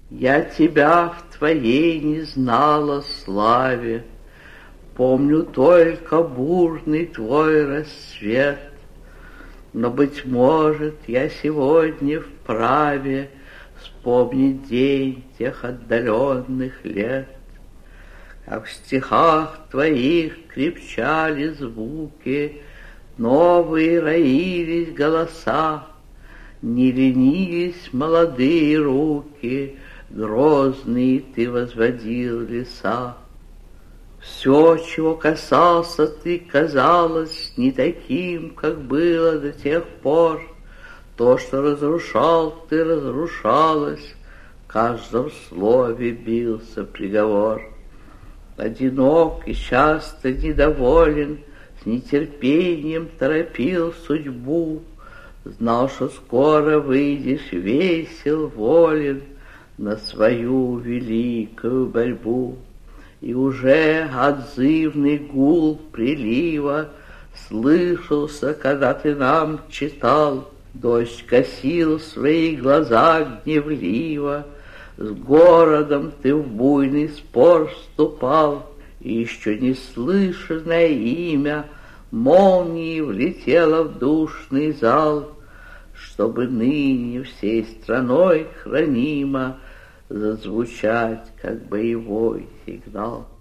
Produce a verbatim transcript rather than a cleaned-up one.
Я тебя в твоей не знала славе, помню только бурный твой рассвет. Но, быть может, я сегодня вправе вспомнить день тех отдаленных лет, как в стихах твоих крепчали звуки, новые роились голоса, не ленились молодые руки, грозные ты возводил леса. Все, чего касался ты, казалось не таким, как было до тех пор. То, что разрушал ты, разрушалось, в каждом слове бился приговор. Одинок и часто недоволен, с нетерпением торопил судьбу, знал, что скоро выйдешь весел, волен на свою великую борьбу. И уже отзывный гул прилива слышался, когда ты нам читал. Дождь косил свои глаза гневливо, с городом ты в буйный спор вступал, и еще не слышанное имя молнией влетело в душный зал, чтобы ныне всей страной хранимо зазвучать, как боевой сигнал.